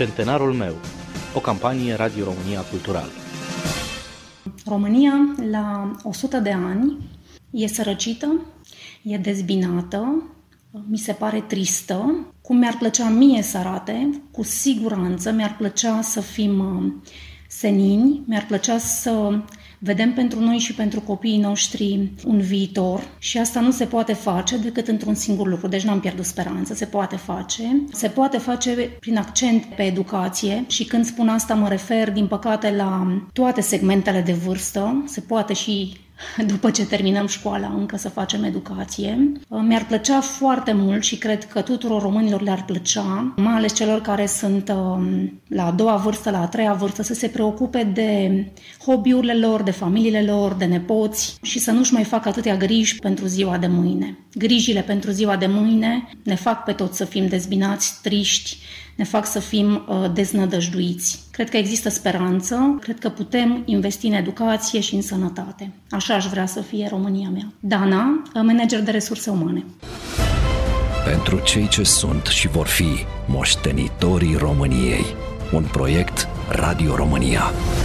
Centenarul meu, o campanie Radio România Cultural. România, la 100 de ani, e sărăcită, e dezbinată, mi se pare tristă. Cum mi-ar plăcea mie să arate, cu siguranță mi-ar plăcea să fim senini, mi-ar plăcea să vedem pentru noi și pentru copiii noștri un viitor și asta nu se poate face decât într-un singur lucru, deci n-am pierdut speranță, se poate face. Se poate face prin accent pe educație și când spun asta mă refer, din păcate, la toate segmentele de vârstă, se poate și după ce terminăm școala încă să facem educație. Mi-ar plăcea foarte mult și cred că tuturor românilor le-ar plăcea, mai ales celor care sunt la a doua vârstă, la a treia vârstă, să se preocupe de hobby-urile lor, de familiile lor, de nepoți și să nu-și mai facă atâtea griji pentru ziua de mâine. Grijile pentru ziua de mâine ne fac pe toți să fim dezbinați, triști, ne fac să fim deznădăjduiți. Cred că există speranță, cred că putem investi în educație și în sănătate. Așa aș vrea să fie România mea. Dana, manager de resurse umane. Pentru cei ce sunt și vor fi moștenitorii României. Un proiect Radio România.